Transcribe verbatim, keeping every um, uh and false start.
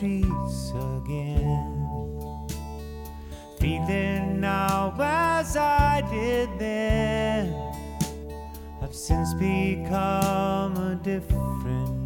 streets again, feeling now as I did then. I've since become a different